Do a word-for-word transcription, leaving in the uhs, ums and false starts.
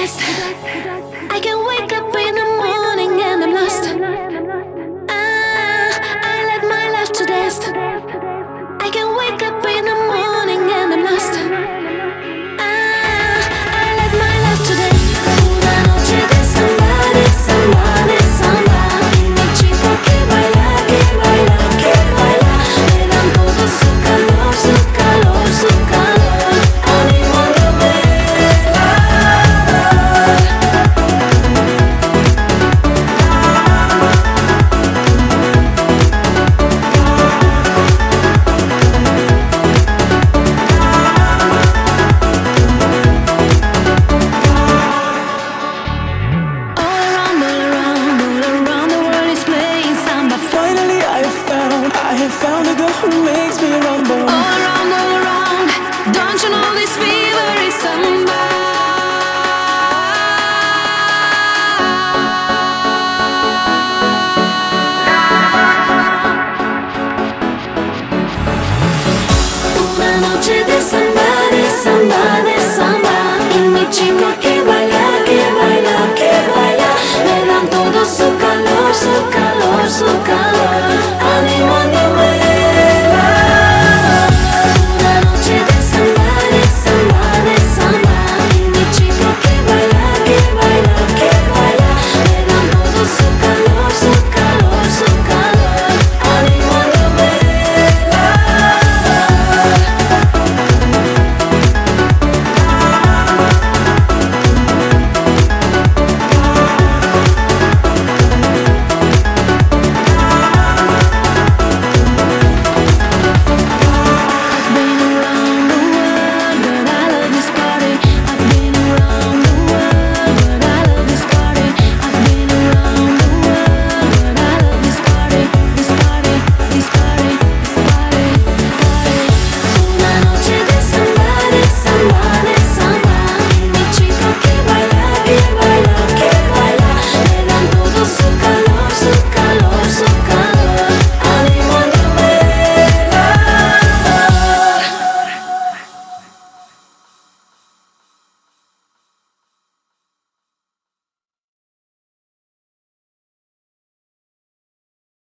best. I can wake up in the morning and I'm lost. Ah, I let my life to dust. I can wake up in the morning and I'm lost. Ah, I let my life to dust. Una noche de samba, de samba, de samba. Mi chica que baila, que baila, que baila. Me dan todo su calor, su calor, su calor. Animándome. Finally I found, I have found a girl who makes me rumble. All around, all around, don't you know this feeling?